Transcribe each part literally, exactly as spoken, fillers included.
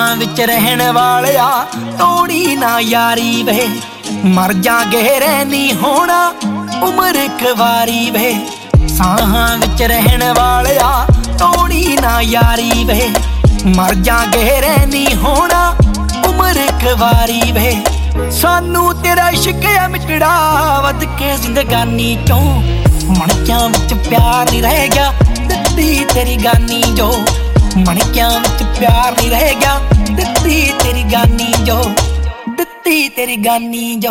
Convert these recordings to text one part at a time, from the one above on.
ਸਾਹਾਂ विच रहण वालिया तोड़ी ना यारी वे, मर जागे रहनी होना उम्र एक वारी वे। साहां विच रहण वालिया तोड़ी ना यारी वे, मर जागे रहनी होना उम्र एक वारी वे। सानू तेरा इश्क है मिटड़ा वध के जिंदगानी चों, मणकियां विच प्यार नहीं रह गया दित्ती तेरी गानी जो। मणकियां विच प्यार नहीं रह गया दित्ती तेरी गानी जो, दित्ती तेरी गानी जो।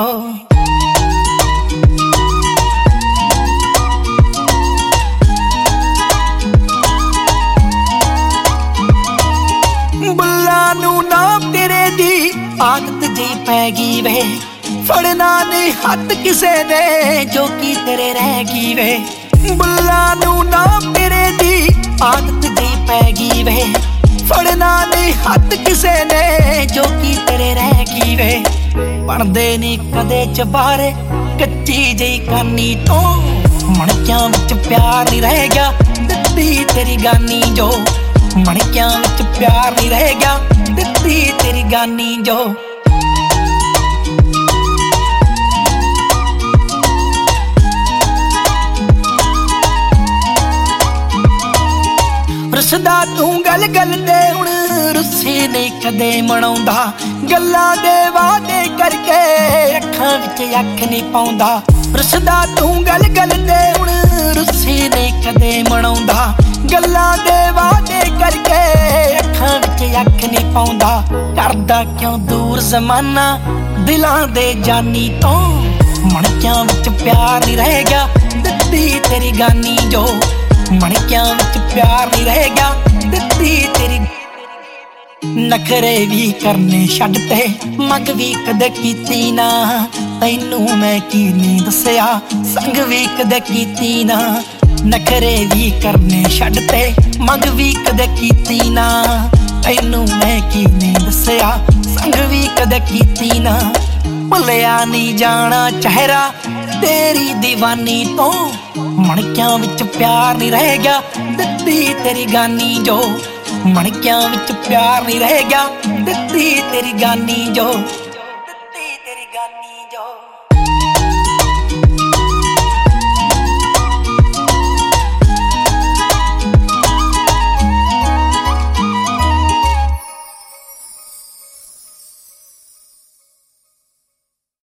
बुल्ला नू नाम तेरे दी आदत जी पै गई वे, फड़ना नहीं हथ किसे ने जो की तेरे रह गई वे। बुल्ला नू नाम तेरे दी आदत जी पै गई वे, फड़ना नहीं हथ किसे ने जो की तेरे रह गई वे। बनदे नहीं कदे चबारे कच्ची जही कानी तो, मणकियां विच प्यार नहीं रह गया दित्ती तेरी गानी जो। मणकियां विच प्यार नहीं रह गया दित्ती तेरी गानी जो। रुसदा तू गल गल दे हुण रुस्से नहीं कदे मनाउंदा, गल्लां दे वादे करके अखां विच अख नहीं पाउंदा। रुसदा तू गल गल दे हुण रुस्से नहीं कदे मनाउंदा, गल्लां दे वादे करके अखां विच अख नहीं पाउंदा। करदा क्यों दूर जमाना दिलां दे जानी तो, मणकियां विच प्यार नहीं रह गया दित्ती तेरी गानी जो। मणकियां विच प्यार नहीं रह गया दित्ती तेरी। नखरे भी करने छड्डते मंग भी कदे कीती ना, तैनू मैं की नहीं दस्सिया संग भी कदे कीती ना। नखरे भी करने छड्डते मंग भी कदे कीती ना, तैनू मैं की नहीं दस्सिया संग भी कदे कीती ना। भुलिया नहीं जाना चेहरा तेरी दीवानी तो, मणकियां विच प्यार नहीं रह गया दित्ती तेरी गानी जो। मणकियां विच प्यार नहीं रह गया दित्ती तेरी गानी जो, दित्ती तेरी गानी जो।